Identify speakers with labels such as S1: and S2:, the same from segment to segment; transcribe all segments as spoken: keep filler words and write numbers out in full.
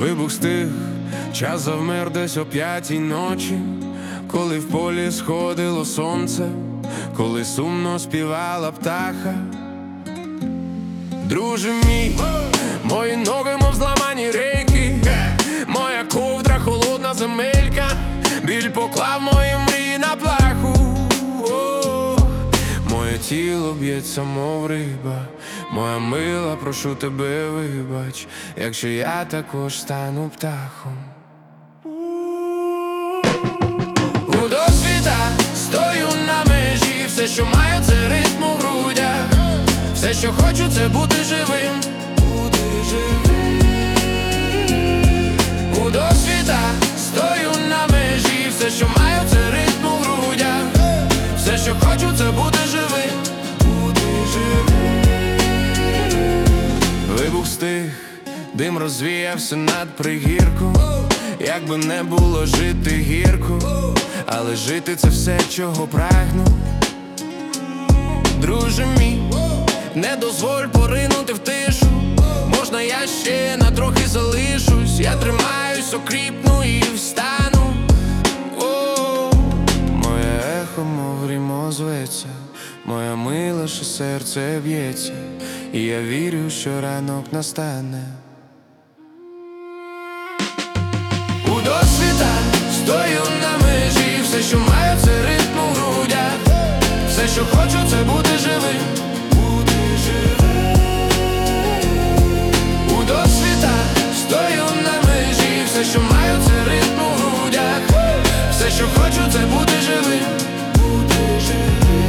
S1: Вибух стих, час завмер десь о п'ятій ночі, коли в полі сходило сонце, коли сумно співала птаха. Друже мій, мої ноги, мов зламані рейки, моя ковдра, холодна земелька, біль поклав мої мрії на плаху. О, моє тіло б'ється, мов риба, моя мила, прошу тебе, вибач, якщо я також стану птахом. У досвіта стою на межі, все, що маю, це ритм у грудях, все, що хочу, це бути живим, бути живим. У досвіта стою на межі, все, що маю, це ритм у грудях, все, що хочу, це бути живим, бути живим. Вибух стих, дим розвіявся над пригірком, якби не було жити гірко, але жити це все, чого прагну. Друже мій, не дозволь поринути в тишу, можна я ще на трохи залишусь, я тримаюсь, окріпну і встану. О, моє ехо, мов рімо зветься, моя мила, що серце б'ється, і я вірю, що ранок настане. У досвіта стою на межі, все, що маю, це ритм у грудях, все, що хочу, це бути живим, бути живим. У досвіта стою на межі, все, що маю, це ритм у грудях, все, що хочу, це бути живим, бути живим.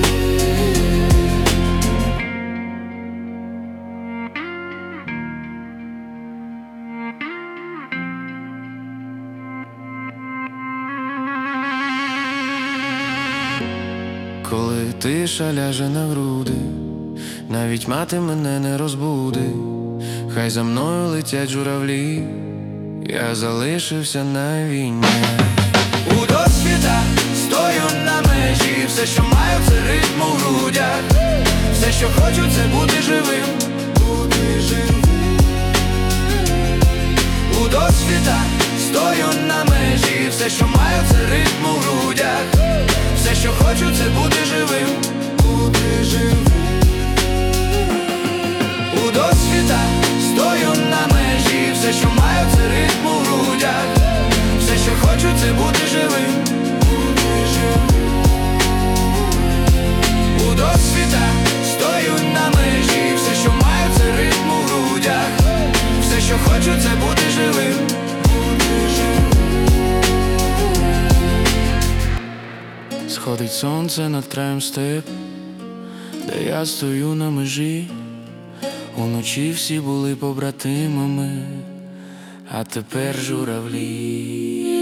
S1: Коли тиша ляже на груди, навіть мати мене не розбуди, хай за мною летять журавлі, я залишився на війні. У досвіта стою на межі, все, що маю, це ритм у грудях, все, що хочу, це бути живим, бути живим. У досвіта стою на межі, все, що маю, це ритм у грудях, все, що хочу, це бути живим, бути живим. У досвіта стою на межі, все, що маю, це ритм у грудях, все, що хочу, це бути живим, бути живим. У досвіта стою на межі, все, що маю, це ритм у грудях, все, що хочу, це бути живим, бути живим. Сходить сонце над краєм степ, де я стою на межі. Уночі всі були побратимами, а тепер журавлі.